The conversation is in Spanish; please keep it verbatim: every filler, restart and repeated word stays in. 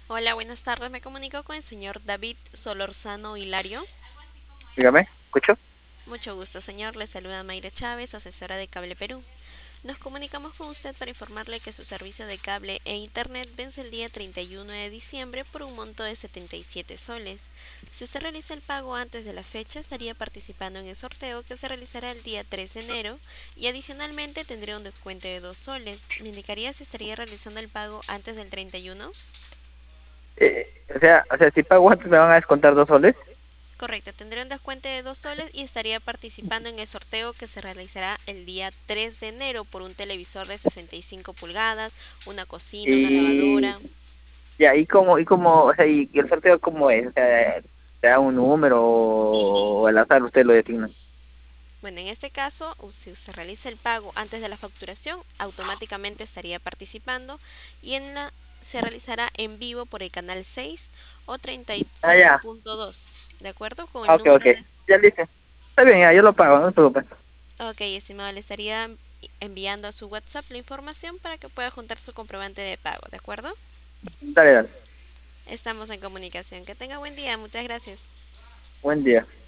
Hola, buenas tardes. Me comunico con el señor David Solorzano Hilario. Dígame, ¿escucho? Mucho gusto, señor. Le saluda Mayra Chávez, asesora de Cable Perú. Nos comunicamos con usted para informarle que su servicio de cable e internet vence el día treinta y uno de diciembre por un monto de setenta y siete soles. Si usted realiza el pago antes de la fecha, estaría participando en el sorteo que se realizará el día tres de enero y adicionalmente tendría un descuento de dos soles. ¿Me indicaría si estaría realizando el pago antes del treinta y uno? Eh, o sea, o sea, si pago antes me van a descontar dos soles. Correcto, tendría un descuento de dos soles y estaría participando en el sorteo que se realizará el día tres de enero por un televisor de sesenta y cinco pulgadas, una cocina, una Y lavadora. ya, y como, y como, o sea, y, y el sorteo cómo es, o sea, te da un número o al azar usted lo designa. Bueno, en este caso, u- si usted realiza el pago antes de la facturación, automáticamente estaría participando y en la se realizará en vivo por el canal seis o treinta y Ah, cinco ya, punto dos, ¿de acuerdo? Con ah, el ok, número ok, de... ya listo. Está bien, ya, yo lo pago, no se preocupe. Ok, estimado, le estaría enviando a su WhatsApp la información para que pueda juntar su comprobante de pago, ¿de acuerdo? Dale, dale, Estamos en comunicación. Que tenga buen día. Muchas gracias. buen día.